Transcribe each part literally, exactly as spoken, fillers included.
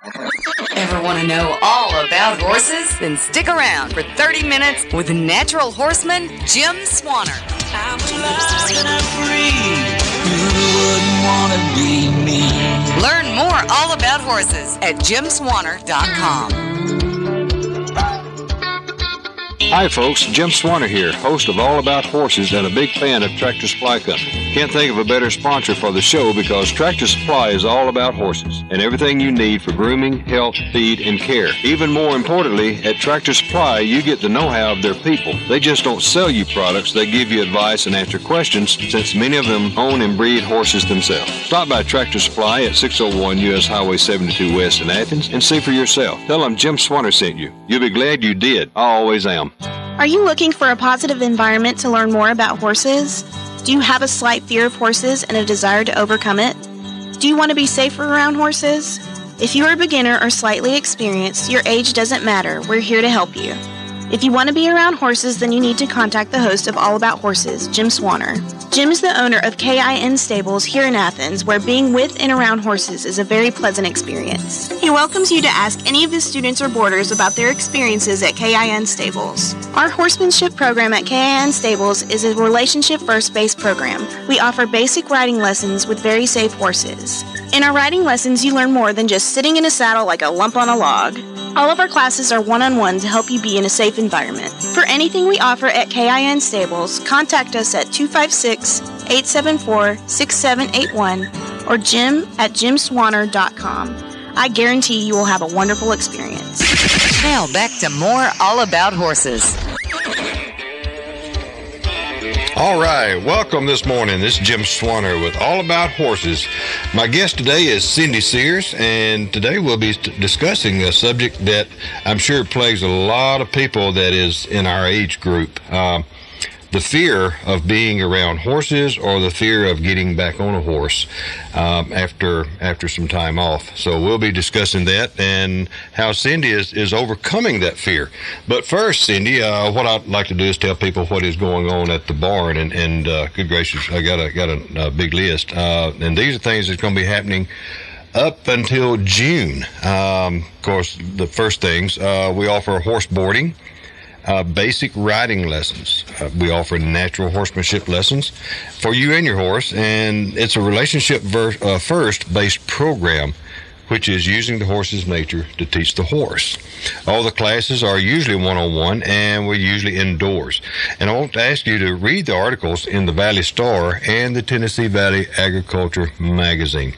Ever want to know all about horses? Then stick around for thirty minutes with natural horseman Jim Swanner. I'm alive and I'm free. Who wouldn't want to be me? Learn more all about horses at jim swanner dot com. Hi folks, Jim Swanner here, host of All About Horses and a big fan of Tractor Supply Company. Can't think of a better sponsor for the show because Tractor Supply is all about horses and everything you need for grooming, health, feed, and care. Even more importantly, at Tractor Supply, you get the know-how of their people. They just don't sell you products, they give you advice and answer questions since many of them own and breed horses themselves. Stop by Tractor Supply at six oh one U S Highway seventy-two West in Athens and see for yourself. Tell them Jim Swanner sent you. You'll be glad you did. I always am. Are you looking for a positive environment to learn more about horses? Do you have a slight fear of horses and a desire to overcome it? Do you want to be safer around horses? If you are a beginner or slightly experienced, your age doesn't matter. We're here to help you. If you want to be around horses, then you need to contact the host of All About Horses, Jim Swanner. Jim is the owner of K I N Stables here in Athens, where being with and around horses is a very pleasant experience. He welcomes you to ask any of his students or boarders about their experiences at K I N Stables. Our horsemanship program at K I N Stables is a relationship-first based program. We offer basic riding lessons with very safe horses. In our riding lessons, you learn more than just sitting in a saddle like a lump on a log. All of our classes are one-on-one to help you be in a safe environment. For anything we offer at K I N Stables, contact us at two five six, eight seven four, six seven eight one or jim at jim swanner dot com. I guarantee you will have a wonderful experience. Now back to more All About Horses. All right, welcome this morning. This is Jim Swanner with All About Horses. My guest today is Cindy Sears, and today we'll be discussing a subject that I'm sure plagues a lot of people that is in our age group. Um, the fear of being around horses or the fear of getting back on a horse um, after after some time off. So we'll be discussing that and how Cindy is, is overcoming that fear. But first, Cindy, uh, what I'd like to do is tell people what is going on at the barn. And, and uh, good gracious, I got a, got a, a big list. Uh, and these are things that's going to be happening up until June. Um, of course, the first things, uh, we offer horse boarding. Uh, basic riding lessons. Uh, we offer natural horsemanship lessons for you and your horse, and it's a relationship ver- uh, first based program, which is using the horse's nature to teach the horse. All the classes are usually one-on-one, and we're usually indoors. And I want to ask you to read the articles in the Valley Star and the Tennessee Valley Agriculture Magazine.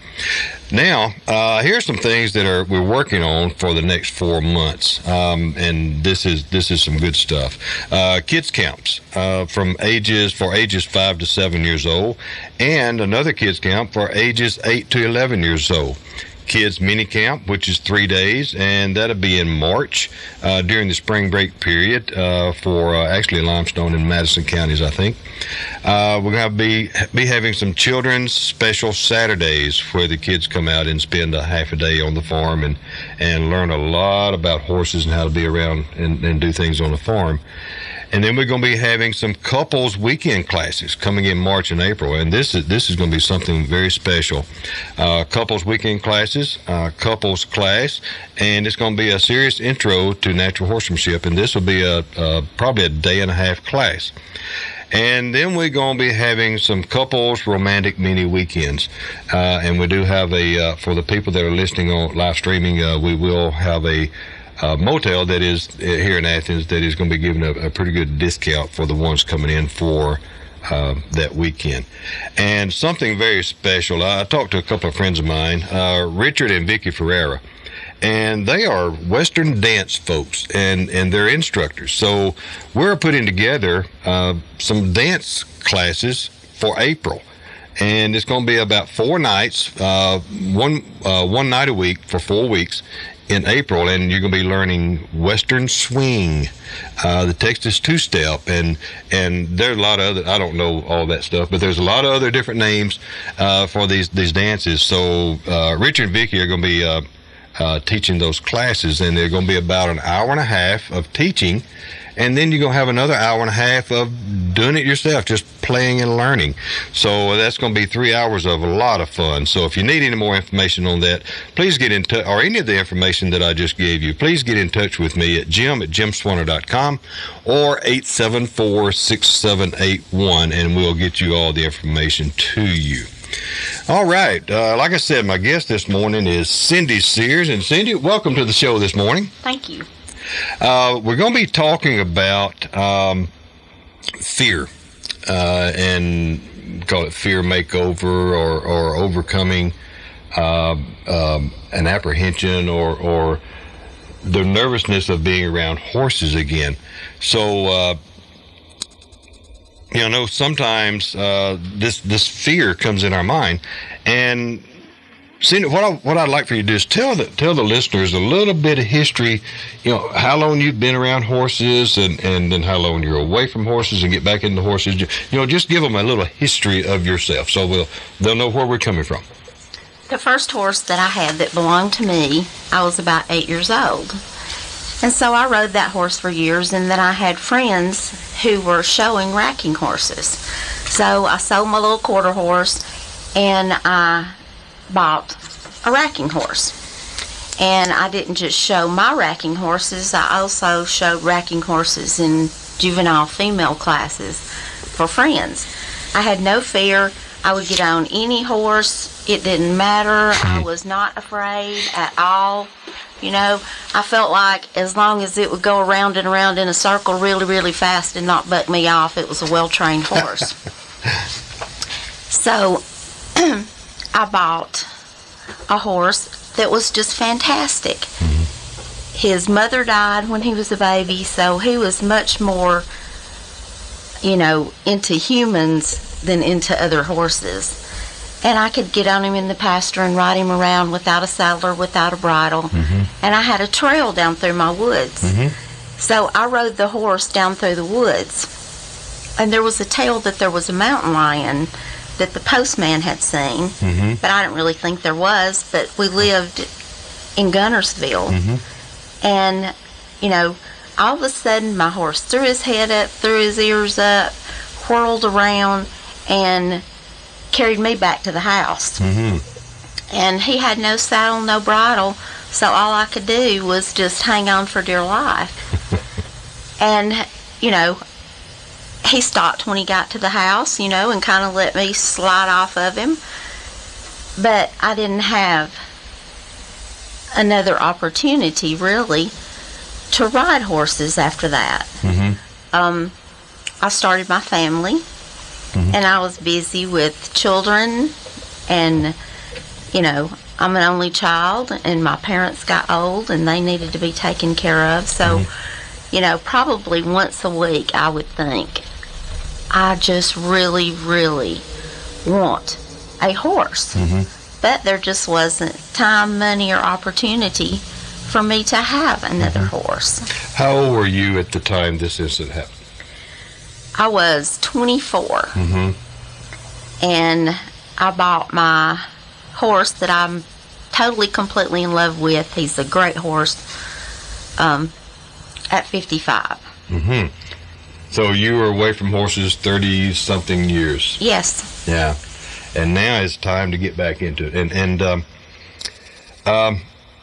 Now, uh, here's some things that are we're working on for the next four months, um, and this is this is some good stuff. Uh, kids camps uh, from ages for ages five to seven years old, and another kids camp for ages eight to eleven years old. Kids mini camp, which is three days, and that'll be in March uh, during the spring break period uh, for uh, actually Limestone and Madison counties, I think. Uh, we're going to be be having some children's special Saturdays where the kids come out and spend a half a day on the farm and, and learn a lot about horses and how to be around and, and do things on the farm. And then we're going to be having some couples weekend classes coming in March and April, and this is this is going to be something very special. Uh, couples weekend classes, uh, couples class, and it's going to be a serious intro to natural horsemanship, and this will be a, a probably a day and a half class. And then we're going to be having some couples romantic mini weekends. Uh, and we do have a, uh, for the people that are listening on live streaming, uh, we will have a uh, motel that is uh, here in Athens that is going to be giving a, a pretty good discount for the ones coming in for uh, that weekend. And something very special, I, I talked to a couple of friends of mine, uh, Richard and Vicky Ferreira. And they are Western dance folks, and, and they're instructors. So we're putting together uh, some dance classes for April. And it's going to be about four nights, uh, one uh, one night a week for four weeks in April. And you're going to be learning Western swing, uh, the Texas two-step, and and there's a lot of other, I don't know all that stuff, but there's a lot of other different names uh, for these, these dances. So uh, Richard and Vicky are going to be... Uh, uh, teaching those classes, and they're going to be about an hour and a half of teaching, and then you're going to have another hour and a half of doing it yourself, just playing and learning. So that's going to be three hours of a lot of fun. So if you need any more information on that, please get in touch, or any of the information that I just gave you, please get in touch with me at jim at jim swanner dot com or eight seven four, six seven eight one, and we'll get you all the information to you. All right. Uh, like I said, my guest this morning is Cindy Sears. And Cindy, welcome to the show this morning. Thank you. Uh, we're going to be talking about um, fear uh, and call it fear makeover, or, or overcoming uh, um, an apprehension or, or the nervousness of being around horses again. So, uh, you know, sometimes uh, this this fear comes in our mind, and Cindy, what I, what I'd like for you to do is tell the tell the listeners a little bit of history. You know, how long you've been around horses, and, and then how long you're away from horses, and get back into horses. You know, just give them a little history of yourself, so we'll they'll know where we're coming from. The first horse that I had that belonged to me, I was about eight years old. And so I rode that horse for years, and then I had friends who were showing racking horses. So I sold my little quarter horse, and I bought a racking horse. And I didn't just show my racking horses, I also showed racking horses in juvenile female classes for friends. I had no fear. I would get on any horse. It didn't matter. I was not afraid at all. You know, I felt like as long as it would go around and around in a circle really, really fast and not buck me off, it was a well-trained horse. So I bought a horse that was just fantastic. Mm-hmm. His mother died when he was a baby, so he was much more, you know, into humans than into other horses. And I could get on him in the pasture and ride him around without a saddle or without a bridle. Mm-hmm. And I had a trail down through my woods. Mm-hmm. So I rode the horse down through the woods. And there was a tale that there was a mountain lion that the postman had seen. Mm-hmm. But I didn't really think there was. But we lived in Gunnersville. Mm-hmm. And, you know, all of a sudden my horse threw his head up, threw his ears up, whirled around, and carried me back to the house. Mm-hmm. And he had no saddle, no bridle, so all I could do was just hang on for dear life. And, you know, he stopped when he got to the house, you know, and kind of let me slide off of him. But I didn't have another opportunity, really, to ride horses after that. Mm-hmm. Um, I started my family. Mm-hmm. And I was busy with children, and, you know, I'm an only child, and my parents got old, and they needed to be taken care of. So, mm-hmm. you know, probably once a week, I would think, I just really, really want a horse. Mm-hmm. But there just wasn't time, money, or opportunity for me to have another mm-hmm. horse. How old were you at the time this incident happened? I was twenty-four, mm-hmm. and I bought my horse that I'm totally, completely in love with. He's a great horse, um, at fifty-five. Mm-hmm. So you were away from horses thirty-something years. Yes. Yeah, and now it's time to get back into it. And, and um, um,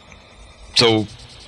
so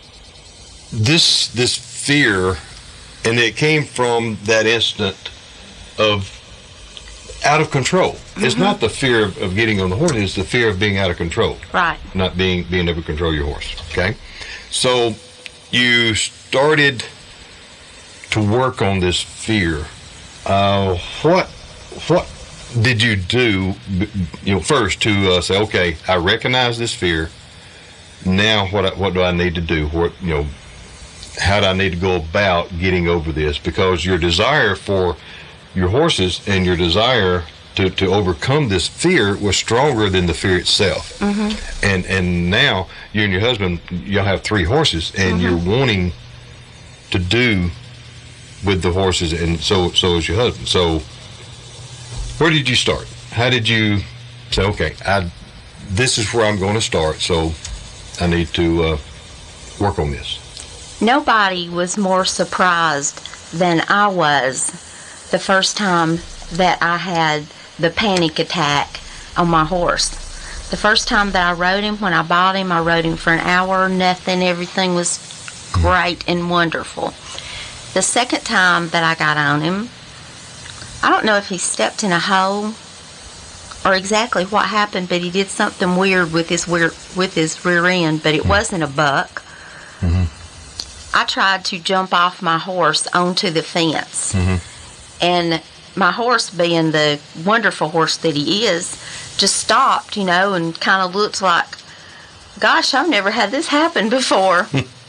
this this fear... And it came from that instant of out of control. Mm-hmm. It's not the fear of, of getting on the horse, it's the fear of being out of control. Right. Not being being able to control your horse. Okay? So you started to work on this fear. Uh, what what did you do, you know, first to uh, say, okay, I recognize this fear. Now what what do I need to do? What, you know, how do I need to go about getting over this? Because your desire for your horses and your desire to, to overcome this fear was stronger than the fear itself. Mm-hmm. And and now you and your husband, y'all have three horses, and mm-hmm. you're wanting to do with the horses, and so so is your husband. So where did you start? How did you say, okay, I this is where I'm going to start, so I need to uh, work on this. Nobody was more surprised than I was the first time that I had the panic attack on my horse. The first time that I rode him, when I bought him, I rode him for an hour, nothing, everything was great and wonderful. The second time that I got on him, I don't know if he stepped in a hole or exactly what happened, but he did something weird with his weird, with his rear end, but it wasn't a buck. Mm-hmm. I tried to jump off my horse onto the fence. Mm-hmm. And my horse, being the wonderful horse that he is, just stopped, you know, and kind of looked like, gosh, I've never had this happen before.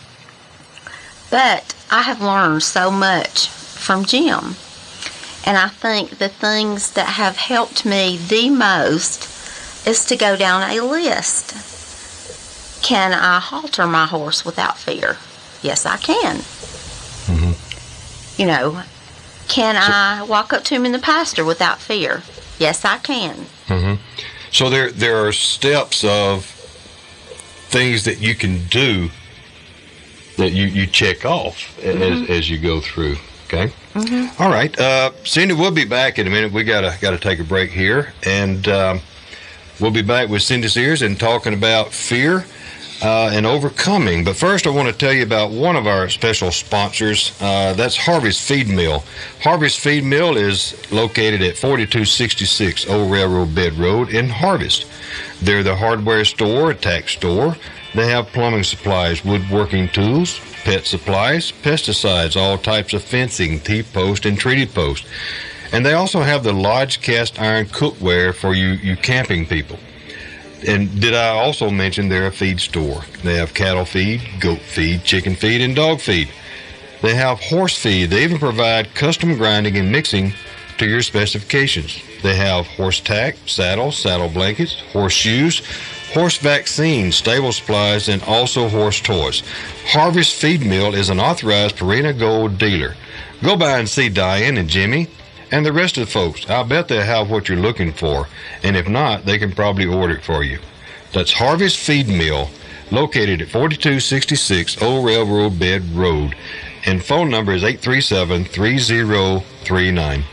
But I have learned so much from Jim. And I think the things that have helped me the most is to go down a list. Can I halter my horse without fear? Yes, I can. Mm-hmm. You know, can so, I walk up to him in the pasture without fear? Yes, I can. Mm-hmm. So there, there are steps of things that you can do that you, you check off mm-hmm. as, as you go through. Okay. Mm-hmm. All right. Uh, Cindy, we'll be back in a minute. We gotta gotta take a break here, and um, we'll be back with Cindy Sears and talking about fear uh, and overcoming. But first, I want to tell you about one of our special sponsors. Uh, that's Harvey's Feed Mill. Harvey's Feed Mill is located at forty-two sixty-six Old Railroad Bed Road in Harvest. They're the hardware store, a tax store. They have plumbing supplies, woodworking tools, pet supplies, pesticides, all types of fencing, T-post, and treated post. And they also have the Lodge cast iron cookware for you, you camping people. And did I also mention they're a feed store? They have cattle feed, goat feed, chicken feed, and dog feed. They have horse feed. They even provide custom grinding and mixing to your specifications. They have horse tack, saddles, saddle blankets, horse shoes, horse vaccines, stable supplies, and also horse toys. Harvest Feed Mill is an authorized Purina Gold dealer. Go by and see Diane and Jimmy and the rest of the folks. I bet they have what you're looking for, and if not, they can probably order it for you. That's Harvest Feed Mill, located at forty-two sixty-six Old Railroad Bed Road, and phone number is eight three seven, three zero three nine.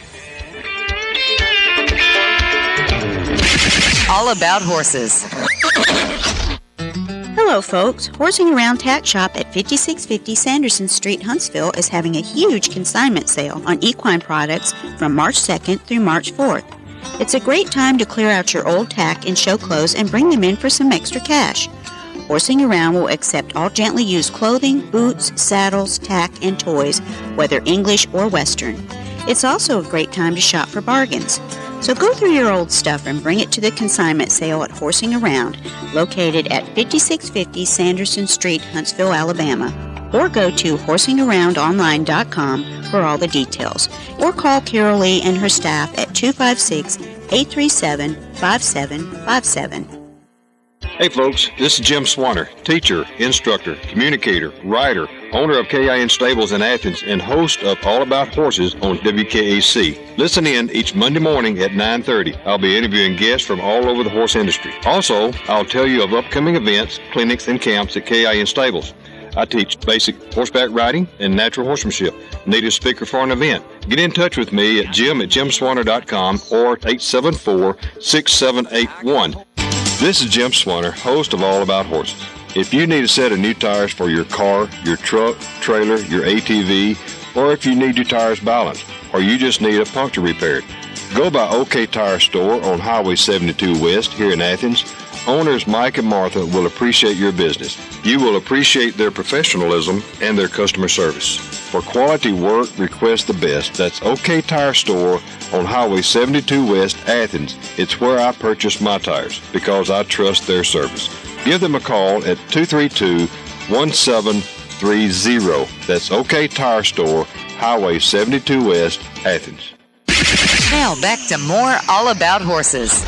All About Horses. Hello, folks. Horsing Around Tack Shop at fifty-six fifty Sanderson Street, Huntsville is having a huge consignment sale on equine products from March second through March fourth. It's a great time to clear out your old tack and show clothes and bring them in for some extra cash. Horsing Around will accept all gently used clothing, boots, saddles, tack, and toys, whether English or Western. It's also a great time to shop for bargains. So go through your old stuff and bring it to the consignment sale at Horsing Around, located at fifty-six fifty Sanderson Street, Huntsville, Alabama. Or go to horsing around online dot com for all the details. Or call Carol Lee and her staff at two five six, eight three seven, five seven five seven. Hey folks, this is Jim Swanner, teacher, instructor, communicator, writer, owner of K I N Stables in Athens, and host of All About Horses on W K A C. Listen in each Monday morning at nine thirty. I'll be interviewing guests from all over the horse industry. Also, I'll tell you of upcoming events, clinics, and camps at K I N Stables. I teach basic horseback riding and natural horsemanship. Need a speaker for an event? Get in touch with me at jim at jim swanner dot com or eight seven four, six seven eight one. This is Jim Swanner, host of All About Horses. If you need a set of new tires for your car, your truck, trailer, your A T V, or if you need your tires balanced, or you just need a puncture repaired, go by OK Tire Store on Highway seventy-two West here in Athens. Owners Mike and Martha will appreciate your business. You will appreciate their professionalism and their customer service. For quality work, request the best. That's OK Tire Store on Highway seventy-two West, Athens. It's where I purchase my tires because I trust their service. Give them a call at two three two, one seven three zero. That's OK Tire Store, Highway seventy-two West, Athens. Now back to more All About Horses.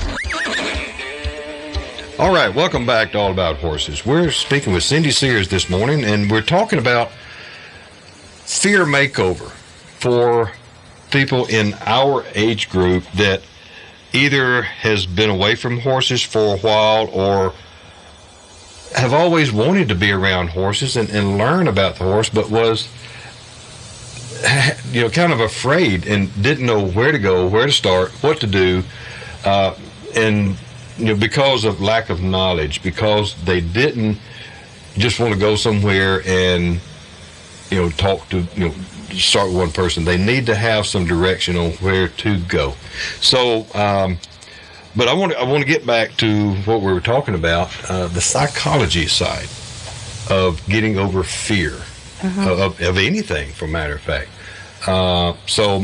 All right, welcome back to All About Horses. We're speaking with Cindy Sears this morning, and we're talking about fear makeover for people in our age group that either has been away from horses for a while or have always wanted to be around horses and, and learn about the horse, but was, you know, kind of afraid and didn't know where to go, where to start, what to do, uh, and you know, because of lack of knowledge, because they didn't just want to go somewhere and you know talk to you know start with one person. They need to have some direction on where to go. So. Um, But I want to I want to get back to what we were talking about, uh, the psychology side of getting over fear mm-hmm. of, of anything, for a matter of fact. Uh, so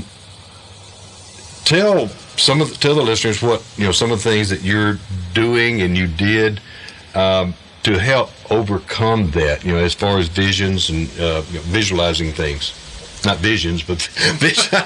tell some of the, tell the listeners what you know some of the things that you're doing and you did um, to help overcome that. You know, as far as visions and uh, you know, visualizing things. Not visions, but vision,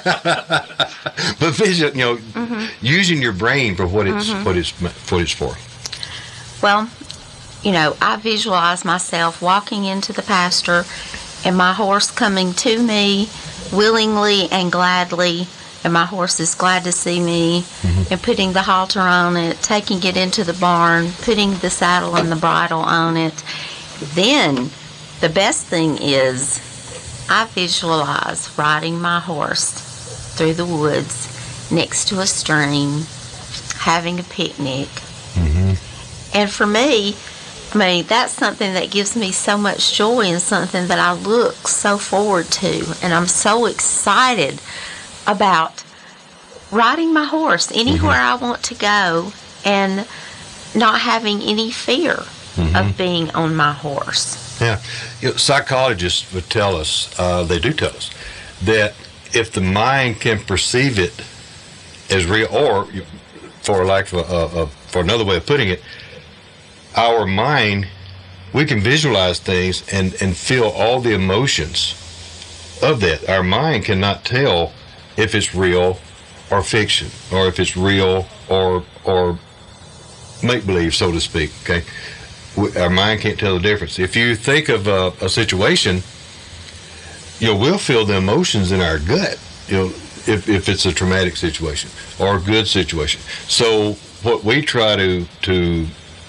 but vision. You know, mm-hmm. using your brain for what it's mm-hmm. what it's what it's for. Well, you know, I visualize myself walking into the pasture, and my horse coming to me willingly and gladly, and my horse is glad to see me, mm-hmm. and putting the halter on it, taking it into the barn, putting the saddle and the bridle on it. Then, the best thing is, I visualize riding my horse through the woods next to a stream, having a picnic. Mm-hmm. And for me, I mean, that's something that gives me so much joy and something that I look so forward to. And I'm so excited about riding my horse anywhere mm-hmm. I want to go and not having any fear mm-hmm. of being on my horse. Yeah, you know, psychologists would tell us, uh, they do tell us, that if the mind can perceive it as real, or for lack of a, a, a, for another way of putting it, our mind, we can visualize things and, and feel all the emotions of that. Our mind cannot tell if it's real or fiction, or if it's real or or make believe, so to speak. Okay. Our mind can't tell the difference. If you think of a, a situation, you know, we'll feel the emotions in our gut, you know, if, if it's a traumatic situation or a good situation. So what we try to to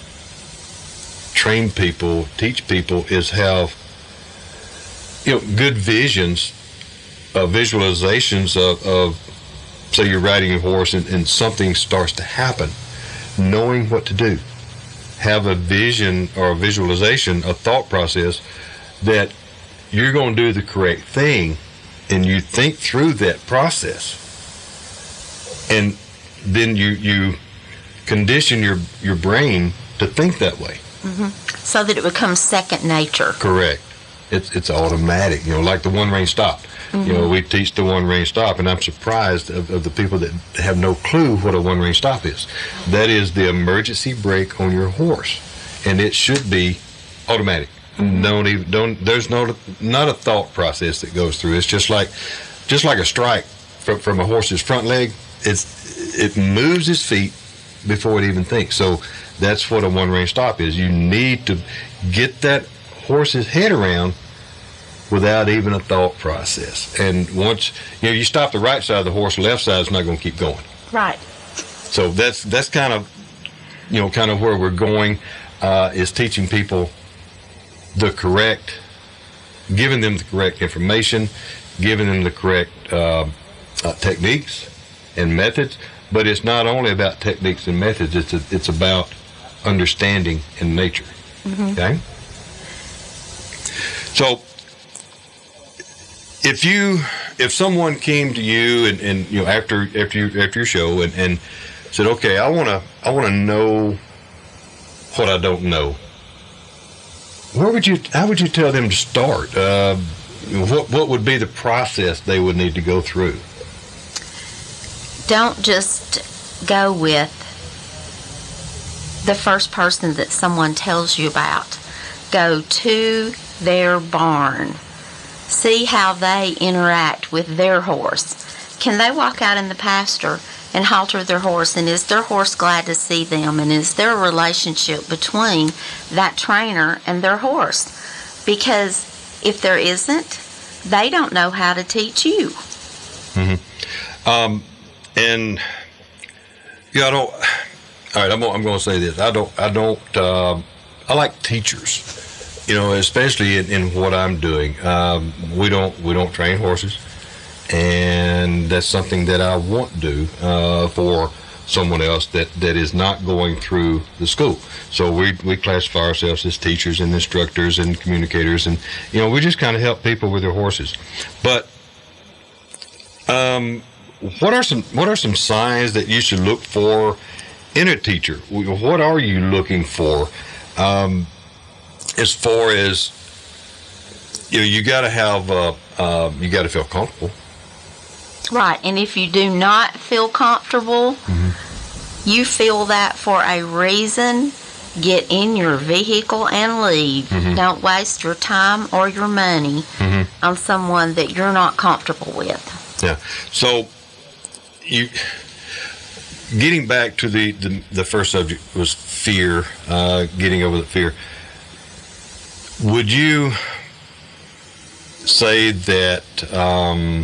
train people, teach people, is have, you know, good visions, uh, visualizations of, of, say you're riding a horse and, and something starts to happen, knowing what to do. Have a vision or a visualization, a thought process that you're going to do the correct thing, and you think through that process, and then you you condition your your brain to think that way, mm-hmm. so that it becomes second nature. Correct. It's it's automatic. You know, like the one range stop. Mm-hmm. You know, we teach the one range stop, and I'm surprised of, of the people that have no clue what a one range stop is. That is the emergency brake on your horse, and it should be automatic. Mm-hmm. Don't even don't. There's no not a thought process that goes through. It's just like just like a strike from from a horse's front leg. It's it moves his feet before it even thinks. So that's what a one range stop is. You need to get that horse's head around without even a thought process. And once you know you stop the right side of the horse, the left side is not going to keep going. Right. So that's that's kind of you know kind of where we're going, uh, is teaching people the correct, giving them the correct information, giving them the correct uh, uh, techniques and methods. But it's not only about techniques and methods. It's a, it's about understanding in nature. Mm-hmm. Okay. So. If you, if someone came to you and, and you know after after you, after your show and, and said, okay, I wanna I wanna know what I don't know, where would you how would you tell them to start? Uh, what what would be the process they would need to go through? Don't just go with the first person that someone tells you about. Go to their barn. See how they interact with their horse. Can they walk out in the pasture and halter their horse, and is their horse glad to see them, and is there a relationship between that trainer and their horse? Because if there isn't, they don't know how to teach you. Mm-hmm. Um, and yeah, I don't. All right, I'm, I'm going to say this. I don't. I don't. Uh, I like teachers. You know, especially in, in what I'm doing. Um, we don't we don't train horses, and that's something that I want to do uh, for someone else that, that is not going through the school. So we we classify ourselves as teachers and instructors and communicators, and you know, we just kind of help people with their horses. But um, what are some what are some signs that you should look for in a teacher? What are you looking for? Um, as far as, you know, you got to have, uh, uh, you got to feel comfortable. Right, and if you do not feel comfortable, mm-hmm. you feel that for a reason, get in your vehicle and leave. Mm-hmm. Don't waste your time or your money mm-hmm. on someone that you're not comfortable with. Yeah, so you... Getting back to the, the, the first subject was fear, uh, getting over the fear. Would you say that um,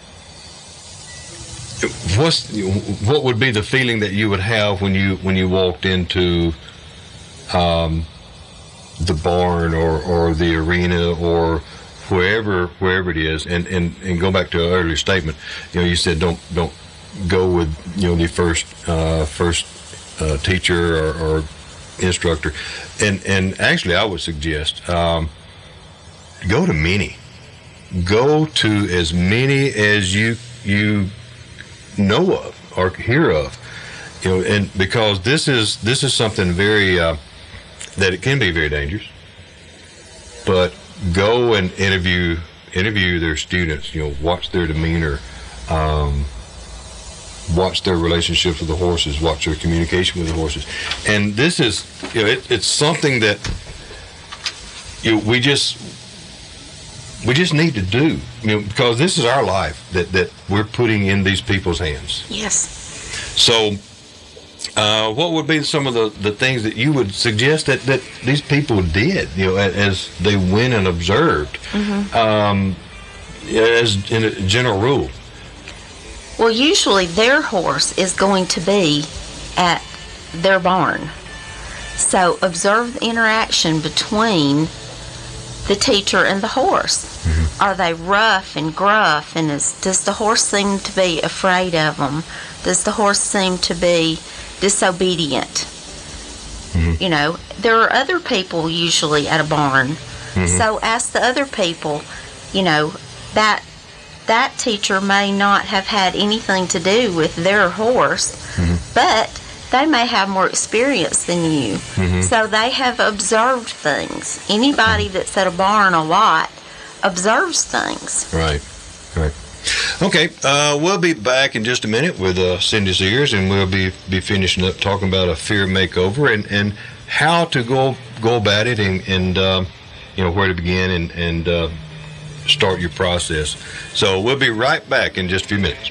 what's what would be the feeling that you would have when you when you walked into um, the barn or, or the arena or wherever wherever it is, and, and, and go back to an earlier statement. You know, you said don't don't. go with, you know, the first uh, first uh, teacher or, or instructor, and and actually I would suggest um, go to many, go to as many as you you know of or hear of, you know, and because this is this is something very uh, that it can be very dangerous, but go and interview interview their students, you know, watch their demeanor. Um, watch their relationships with the horses, watch their communication with the horses. And this is, you know, it, it's something that, you know, we just, we just need to do, you know, because this is our life that, that we're putting in these people's hands. Yes. So, uh, what would be some of the, the things that you would suggest that, that these people did, you know, as they went and observed, mm-hmm. um, as in a general rule? Well, usually their horse is going to be at their barn. So observe the interaction between the teacher and the horse. Mm-hmm. Are they rough and gruff? And is, does the horse seem to be afraid of them? Does the horse seem to be disobedient? Mm-hmm. You know, there are other people usually at a barn. Mm-hmm. So ask the other people, you know, that that teacher may not have had anything to do with their horse, mm-hmm. but they may have more experience than you. Mm-hmm. So they have observed things. Anybody that's at a barn a lot observes things. Right, right. Okay, uh, we'll be back in just a minute with uh, Cindy Sears, and we'll be, be finishing up talking about a fear makeover and, and how to go go about it, and, and uh, you know, where to begin and, and uh, start your process. So we'll be right back in just a few minutes.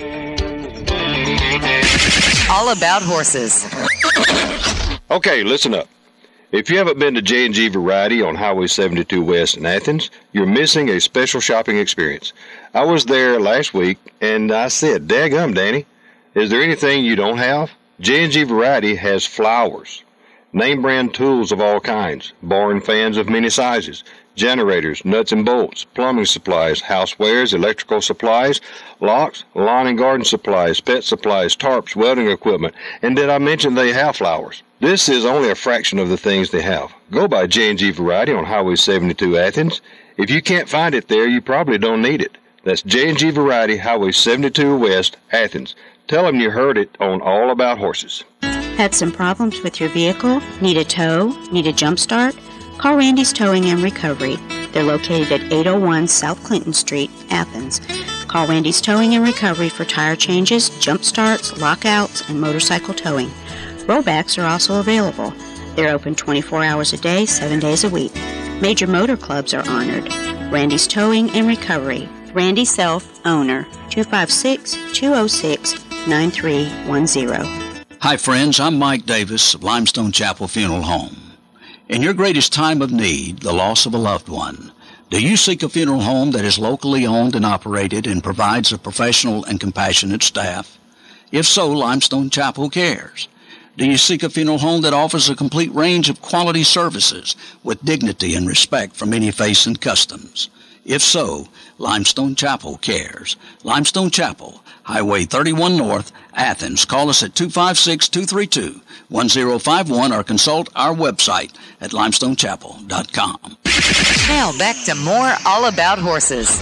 All about horses. Okay, listen up. If you haven't been to J and G Variety on Highway seventy-two West in Athens, you're missing a special shopping experience. I was there last week, and I said, daggum, Danny, is there anything you don't have? J and G Variety has flowers, name brand tools of all kinds, barn fans of many sizes, generators, nuts and bolts, plumbing supplies, housewares, electrical supplies, locks, lawn and garden supplies, pet supplies, tarps, welding equipment, and did I mention they have flowers? This is only a fraction of the things they have. Go by J and G Variety on Highway seventy-two Athens. If you can't find it there, you probably don't need it. That's J and G Variety, Highway seventy-two West, Athens. Tell them you heard it on All About Horses. Had some problems with your vehicle? Need a tow? Need a jump start? Call Randy's Towing and Recovery. They're located at eight oh one South Clinton Street, Athens. Call Randy's Towing and Recovery for tire changes, jump starts, lockouts, and motorcycle towing. Rollbacks are also available. They're open twenty-four hours a day, seven days a week. Major motor clubs are honored. Randy's Towing and Recovery. Randy Self, owner, two five six, two oh six, nine three one zero. Hi friends, I'm Mike Davis of Limestone Chapel Funeral Home. In your greatest time of need, the loss of a loved one, do you seek a funeral home that is locally owned and operated and provides a professional and compassionate staff? If so, Limestone Chapel cares. Do you seek a funeral home that offers a complete range of quality services with dignity and respect from any faith and customs? If so, Limestone Chapel cares. Limestone Chapel, Highway thirty-one North, Athens. Call us at two five six, two three two, one zero five one or consult our website at limestone chapel dot com. Now back to more All About Horses.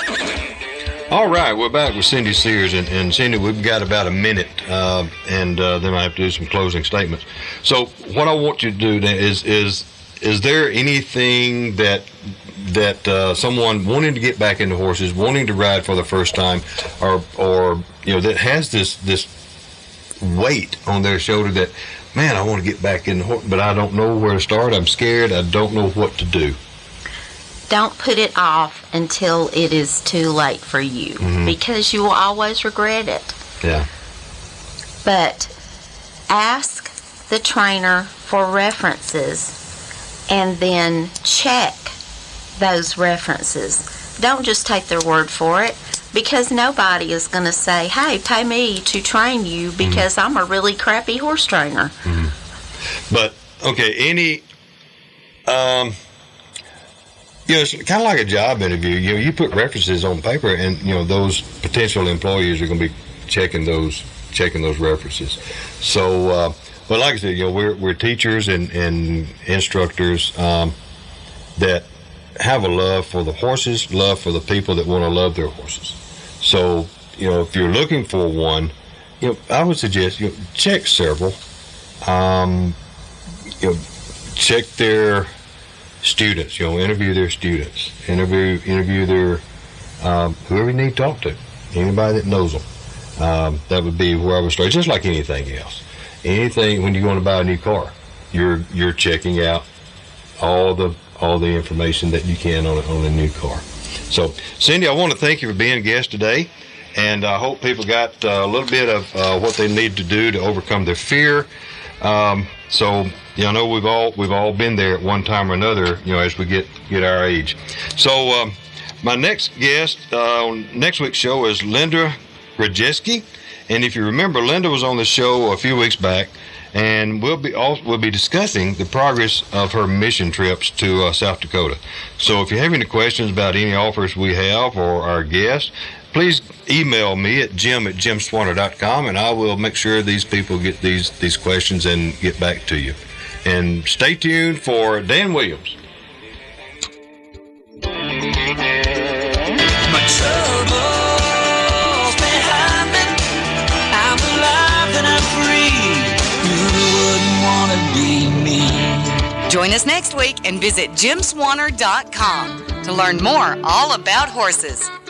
All right, we're back with Cindy Sears, and, and Cindy, we've got about a minute, uh, and uh, then I have to do some closing statements. So, what I want you to do then is is is there anything that that uh, someone wanting to get back into horses, wanting to ride for the first time, or or you know that has this this weight on their shoulder that, man, I want to get back in the horse, but I don't know where to start. I'm scared. I don't know what to do. Don't put it off until it is too late for you, mm-hmm. because you will always regret it. Yeah. But ask the trainer for references and then check those references. Don't just take their word for it, because nobody is going to say, hey, pay me to train you because mm-hmm. I'm a really crappy horse trainer. Mm-hmm. But, okay, any... um. You know, it's kind of like a job interview. You know, you put references on paper, and you know those potential employees are going to be checking those checking those references. So, uh, but like I said, you know, we're we're teachers and and instructors um, that have a love for the horses, love for the people that want to love their horses. So, you know, if you're looking for one, you know, I would suggest you know, check several. Um, you know, check their students, you know, interview their students, interview interview their um, whoever you need to talk to, anybody that knows them. Um, that would be where I would start. Just like anything else, anything when you're going to buy a new car, you're you're checking out all the all the information that you can on a, on a new car. So, Cindy, I want to thank you for being a guest today, and I hope people got uh, a little bit of uh, what they need to do to overcome their fear. Um, so. You know, I know we've all we've all been there at one time or another, you know, as we get, get our age. So um, my next guest uh, on next week's show is Linda Rajeski. And if you remember, Linda was on the show a few weeks back, and we'll be all, we'll be discussing the progress of her mission trips to uh, South Dakota. So if you have any questions about any offers we have or our guests, please email me at jim at jim swanner dot com, and I will make sure these people get these these questions and get back to you. And stay tuned for Dan Williams. My trouble's behind me. I'm alive and I'm free. Who wouldn't want to be me? Join us next week and visit jim swanner dot com to learn more all about horses.